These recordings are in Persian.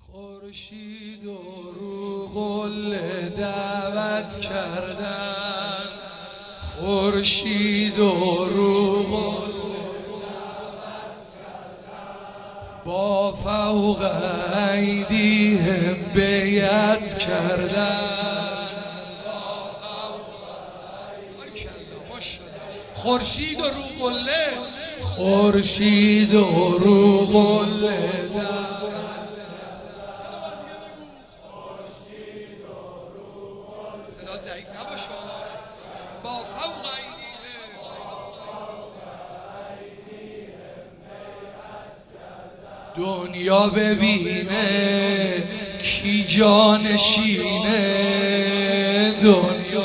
خورشید و رو قله دعوت کردن، خورشید و رو قله دعوت کردن، با فوق ایدیهم بیعت کردن. خورشید و رو قله، خورشید و رو قله صدا ضعیف نباشه، با فوق ایدیهم دنیا ببینه کی جانشینه، دنیا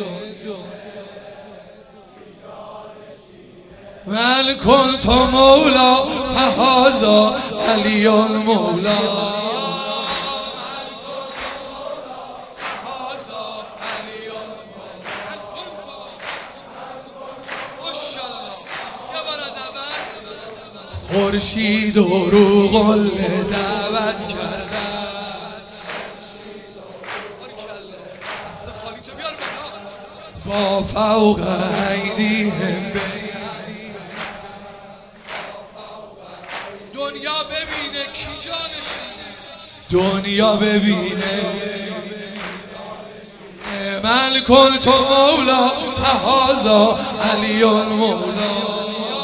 من کنت مولا فهذا علی مولا. خورشید و رو قله دعوت کردن، با فوق ایدیهم دنیا ببینه کی جانشینه، دنیا ببینه من کنت مولا فهذا علی مولا.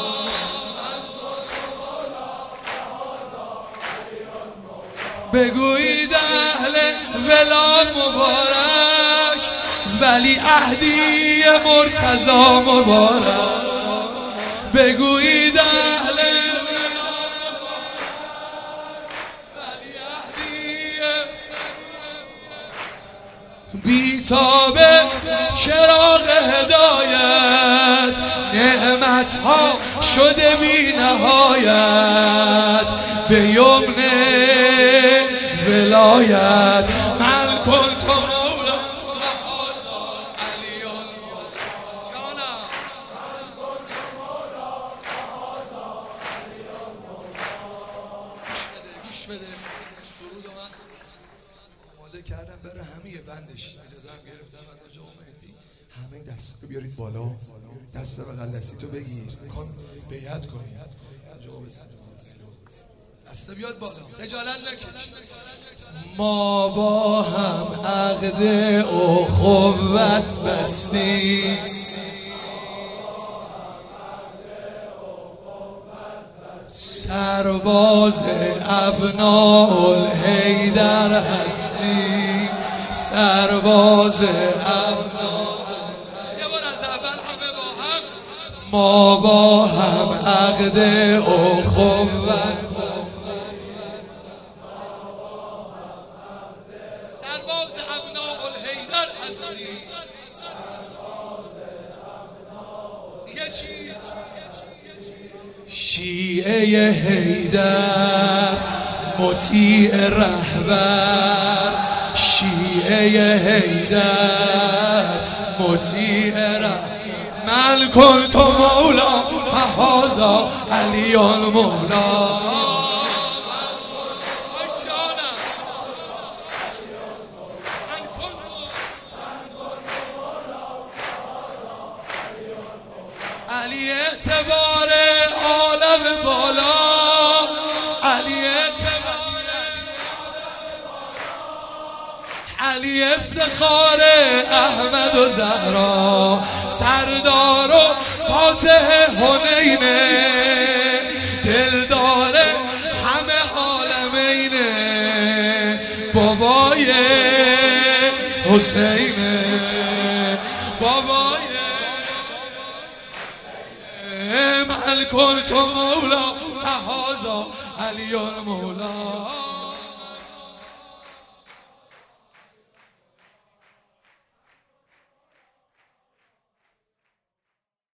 بگویید اهل ولا مبارک، ولی عهدی مرتضی مبارک. بگویید اهل ولی عهدی بیتاب چراغ هدایت، نعمت ها شده بی نهایت به یمن ولایت. من کنت مولا فهذا علی مولا. گوش بده سرود من آماده کردم برای همه بندش، اجازه هم گرفتم از آقا مهدی. همه دست رو بیارید بالا، دست بغل دستی تو بگیر، میخوام بیعت کنی، دست بیاد بالا، خجالت نکش. ما با هم عقد اخوت بستیم، سرباز ابناء الحیدر هستیم، سرباز ابناء. یه بار از اول همه با هم. ما با هم عقد اخوت، سرباز ابناء الحیدر هستیم. دیگه چی؟ شیعه حیدر مطیع رهبر، شیعه حیدر مطیع رهبر. من کنت مولا فهذا علی مولا. علی اعتبار عالم بالا، علی اعتبار، علی افتخار احمد و زهرا، سردار و فاتح حنینه، دلدار همه عالمینه، بابای حسینه، بابای من کنت مولا فهذا علی مولا.